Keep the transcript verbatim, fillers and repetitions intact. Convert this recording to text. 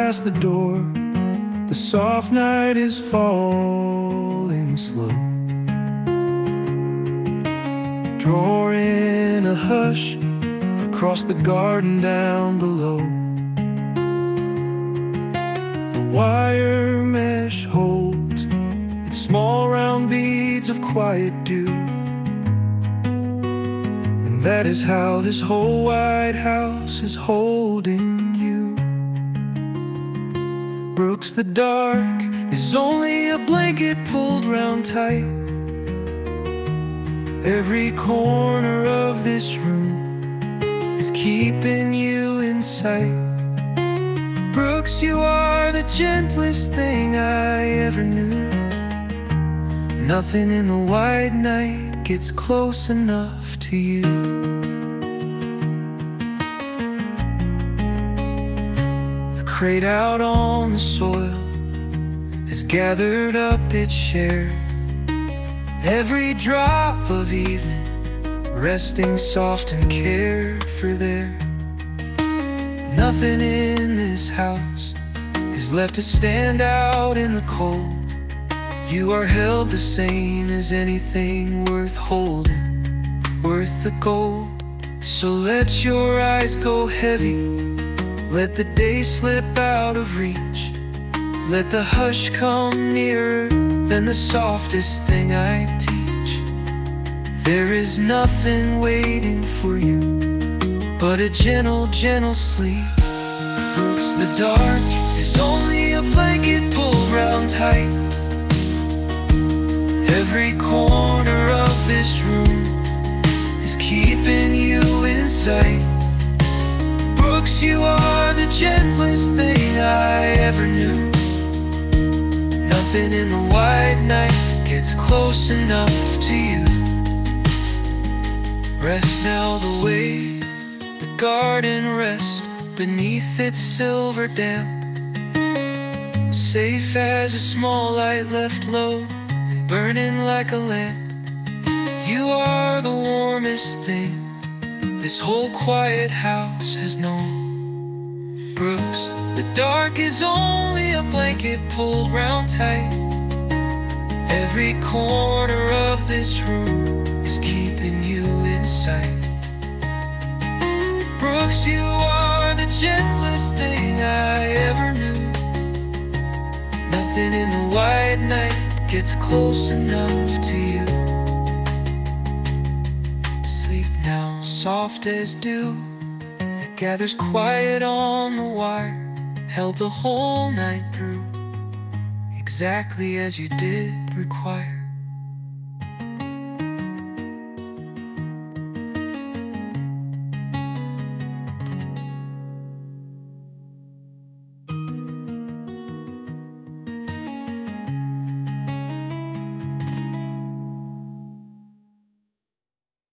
past the door. The soft night is falling slow, drawing a hush across the garden down below. The wire mesh holds its small round beads of quiet dew, and that is how this whole white house is holding you. Brooks, the dark is only a blanket pulled round tight. Every corner of this room is keeping you in sight. Brooks, you are the gentlest thing I ever knew. Nothing in the white night gets close enough to you. The crate out on the soil has gathered up its share. Every drop of evening resting soft and carefree there. Nothing in this house is left to stand out in the cold. You are held the same as anything worth holding, worth the gold. So let your eyes go heavy, let the day slip out of reach. Let the hush come nearer than the softest thing I teach. There is nothing waiting for you but a gentle, gentle sleep. Brooks, the dark is only a blanket pulled round tight. Every corner of this room is keeping you in sight. Brooks, you are the gentlest thing I ever knew. Nothing in the white night gets close enough to you. Rest now the way the garden rests beneath its silver damp, safe as a small light left low and burning like a lamp. You are the warmest thing this whole quiet house has known. Brooks, the dark is only a blanket pulled round tight. Every corner of this room is keeping you in sight. Brooks, you are the gentlest thing I ever knew. Nothing in the white night gets close enough to you. Sleep now, soft as dew that gathers quiet on the wire, held the whole night through, exactly as you did require.